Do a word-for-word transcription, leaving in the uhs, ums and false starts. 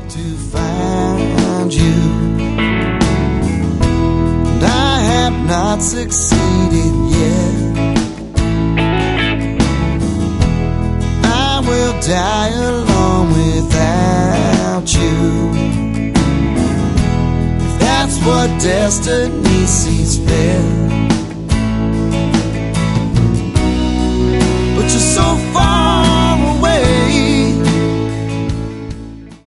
to find you, and I have not succeeded yet. I will die alone without you, if that's what destiny sees fit.